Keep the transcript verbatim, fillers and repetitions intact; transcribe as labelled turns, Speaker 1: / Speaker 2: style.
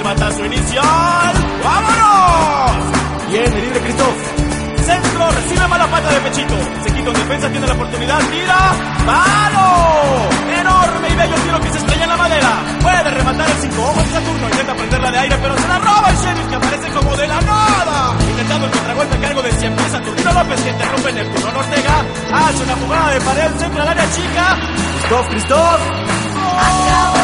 Speaker 1: Rematazo inicial. ¡Vámonos! Bien, el libre Christoph. Centro, recibe mala pata de pechito. Se quita en defensa, tiene la oportunidad. Tira. ¡Palo! Enorme y bello tiro que se estrella en la madera. Puede rematar el cinco. Ojo en Saturno. Intenta prenderla de aire, pero se la roba el Sheriff, que aparece como de la nada. Intentando el contragolpe a cargo de cien pies. Saturnino López, que interrumpe Neptuno Ortega. Hace una jugada de pared, centro al área chica. Christoph, Christoph.
Speaker 2: Acaba